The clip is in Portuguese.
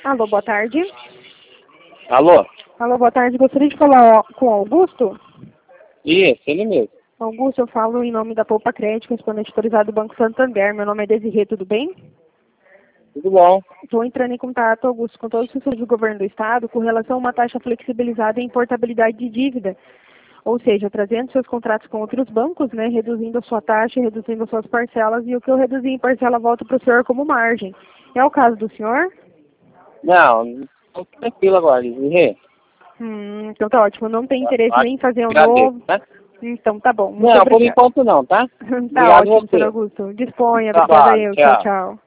Alô, boa tarde. Alô? Alô, boa tarde. Gostaria de falar com o Augusto? Isso, ele mesmo. Augusto, eu falo em nome da Poupa Crédito, correspondente autorizado do Banco Santander. Meu nome é Desirê, tudo bem? Tudo bom? Estou entrando em contato, Augusto, com todos os funcionários do governo do Estado com relação a uma taxa flexibilizada em portabilidade de dívida. Ou seja, trazendo seus contratos com outros bancos, né, reduzindo a sua taxa, reduzindo as suas parcelas, e o que eu reduzi em parcela volta para o senhor como margem. É o caso do senhor? Não, estou tranquilo agora, Desirê. Então tá ótimo. Não tem interesse nem em fazer um Agradeço, novo. né? Então tá bom. Muito Não, por obrigada. enquanto não, tá? Tá Obrigado a ótimo, senhor você. Augusto. Disponha. Obrigada Trabalho, eu. Tchau, tchau. tchau.